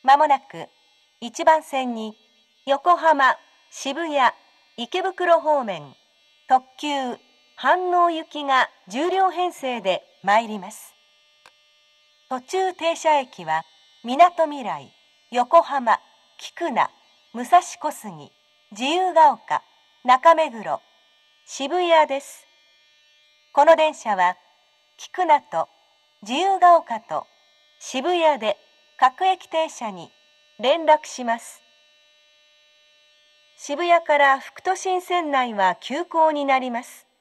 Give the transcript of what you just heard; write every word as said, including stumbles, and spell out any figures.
まもなくいちばん線に横浜、渋谷、池袋方面特急飯能行きがじゅう両編成で参ります。途中停車駅はみなとみらい、横浜、菊名、武蔵小杉、自由が丘、中目黒、渋谷です。この電車は菊名と自由が丘と渋谷で各駅停車に連絡します。渋谷から副都心線内は急行になります。